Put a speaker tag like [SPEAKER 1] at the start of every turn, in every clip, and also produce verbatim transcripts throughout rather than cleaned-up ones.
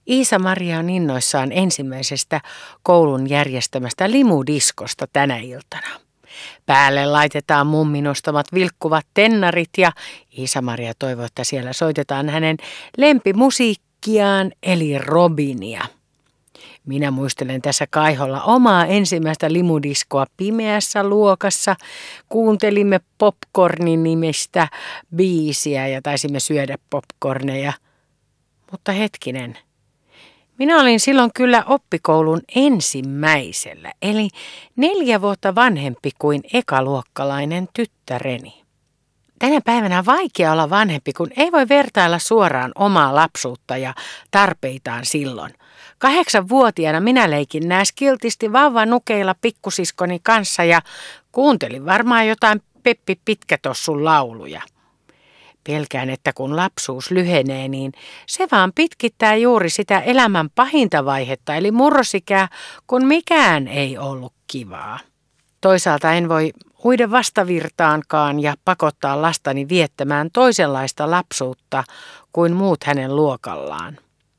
[SPEAKER 1] Iisa-Maria on innoissaan ensimmäisestä koulun järjestämästä limudiskosta tänä iltana. Päälle laitetaan mummin ostamat vilkkuvat tennarit ja Iisa-Maria toivoo, että siellä soitetaan hänen lempimusiikkiaan eli Robinia. Minä muistelen tässä kaiholla omaa ensimmäistä limudiskoa pimeässä luokassa. Kuuntelimme Popcornin nimistä biisiä ja taisimme syödä popcorneja. Mutta hetkinen. Minä olin silloin kyllä oppikoulun ensimmäisellä, eli neljä vuotta vanhempi kuin ekaluokkalainen tyttäreni. Tänä päivänä on vaikea olla vanhempi, kun ei voi vertailla suoraan omaa lapsuutta ja tarpeitaan silloin. Kahdeksanvuotiaana minä leikin nääs kiltisti vauvanukeilla pikkusiskoni kanssa ja kuuntelin varmaan jotain Peppi Pitkätossun lauluja. Pelkään, että kun lapsuus lyhenee, niin se vaan pitkittää juuri sitä elämän pahinta vaihetta, eli murrosikää, kun mikään ei ollut kivaa. Toisaalta en voi uida vastavirtaankaan ja pakottaa lastani viettämään toisenlaista lapsuutta kuin muut hänen luokallaan.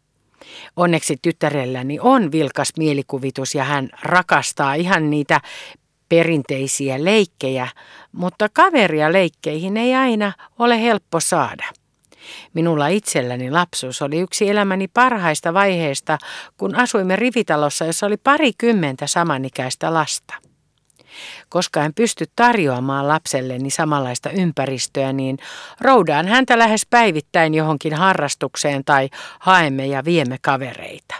[SPEAKER 1] Onneksi tyttärelläni on vilkas mielikuvitus ja hän rakastaa ihan niitä perinteisiä leikkejä, mutta kaveria leikkeihin ei aina ole helppo saada. Minulla itselläni lapsuus oli yksi elämäni parhaista vaiheista, kun asuimme rivitalossa, jossa oli parikymmentä samanikäistä lasta. Koska en pysty tarjoamaan lapselleni samanlaista ympäristöä, niin roudaan häntä lähes päivittäin johonkin harrastukseen tai haemme ja viemme kavereita.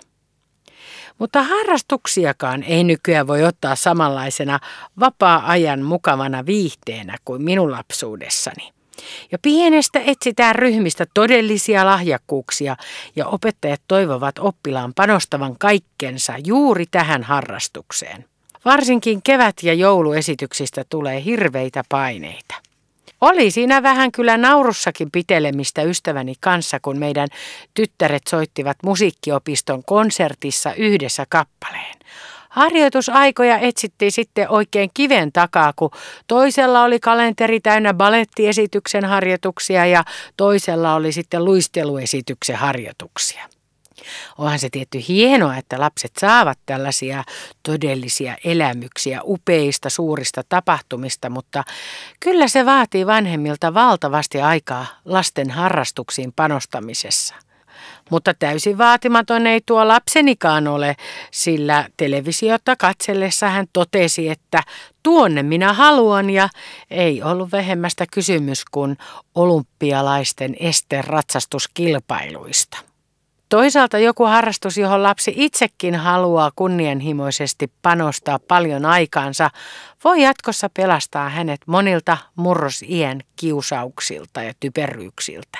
[SPEAKER 1] Mutta harrastuksiakaan ei nykyään voi ottaa samanlaisena vapaa-ajan mukavana viihteenä kuin minun lapsuudessani. Jo pienestä etsitään ryhmistä todellisia lahjakkuuksia ja opettajat toivovat oppilaan panostavan kaikkensa juuri tähän harrastukseen. Varsinkin kevät- ja jouluesityksistä tulee hirveitä paineita. Oli siinä vähän kyllä naurussakin pitelemistä ystäväni kanssa, kun meidän tyttäret soittivat musiikkiopiston konsertissa yhdessä kappaleen. Harjoitusaikoja etsittiin sitten oikein kiven takaa, kun toisella oli kalenteri täynnä balettiesityksen harjoituksia ja toisella oli sitten luisteluesityksen harjoituksia. Onhan se tietty hienoa, että lapset saavat tällaisia todellisia elämyksiä upeista suurista tapahtumista, mutta kyllä se vaatii vanhemmilta valtavasti aikaa lasten harrastuksiin panostamisessa. Mutta täysin vaatimaton ei tuo lapsenikaan ole, sillä televisiota katsellessa hän totesi, että tuonne minä haluan ja ei ollut vähemmästä kysymys kuin olympialaisten esteratsastuskilpailuista. Toisaalta joku harrastus, johon lapsi itsekin haluaa kunnianhimoisesti panostaa paljon aikaansa, voi jatkossa pelastaa hänet monilta murrosiän kiusauksilta ja typeryyksiltä.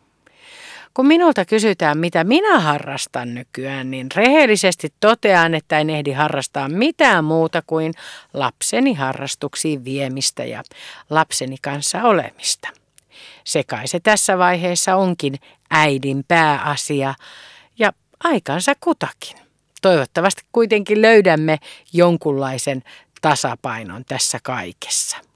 [SPEAKER 1] Kun minulta kysytään, mitä minä harrastan nykyään, niin rehellisesti totean, että en ehdi harrastaa mitään muuta kuin lapseni harrastuksiin viemistä ja lapseni kanssa olemista. Se kai se tässä vaiheessa onkin äidin pääasia ja aikansa kutakin. Toivottavasti kuitenkin löydämme jonkunlaisen tasapainon tässä kaikessa.